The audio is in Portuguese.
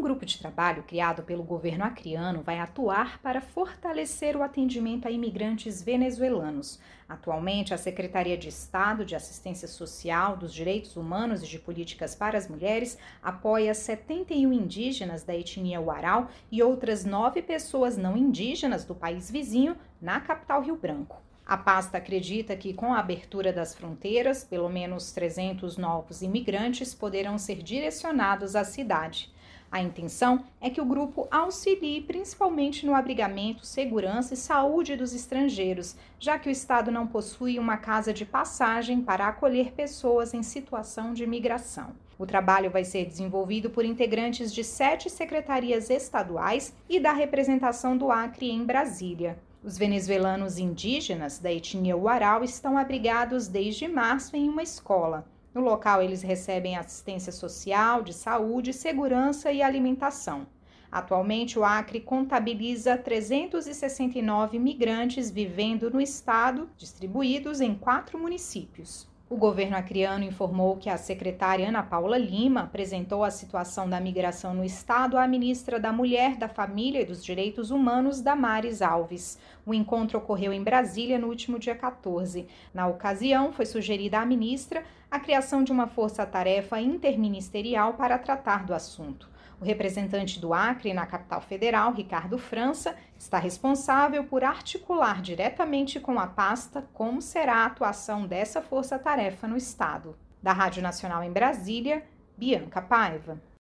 grupo de trabalho criado pelo governo acreano vai atuar para fortalecer o atendimento a imigrantes venezuelanos. Atualmente, a Secretaria de Estado de Assistência Social, dos Direitos Humanos e de Políticas para as Mulheres apoia 71 indígenas da etnia Uarau e outras 9 pessoas não indígenas do país vizinho na capital Rio Branco. A pasta acredita que, com a abertura das fronteiras, pelo menos 300 novos imigrantes poderão ser direcionados à cidade. A intenção é que o grupo auxilie principalmente no abrigamento, segurança e saúde dos estrangeiros, já que o Estado não possui uma casa de passagem para acolher pessoas em situação de migração. O trabalho vai ser desenvolvido por integrantes de 7 secretarias estaduais e da representação do Acre em Brasília. Os venezuelanos indígenas da etnia Uarau estão abrigados desde março em uma escola. No local, eles recebem assistência social, de saúde, segurança e alimentação. Atualmente, o Acre contabiliza 369 migrantes vivendo no estado, distribuídos em 4 municípios. O governo acreano informou que a secretária Ana Paula Lima apresentou a situação da migração no estado à ministra da Mulher, da Família e dos Direitos Humanos, Damares Alves. O encontro ocorreu em Brasília no último dia 14. Na ocasião, foi sugerida à ministra a criação de uma força-tarefa interministerial para tratar do assunto. O representante do Acre na capital federal, Ricardo França, está responsável por articular diretamente com a pasta como será a atuação dessa força-tarefa no estado. Da Rádio Nacional em Brasília, Bianca Paiva.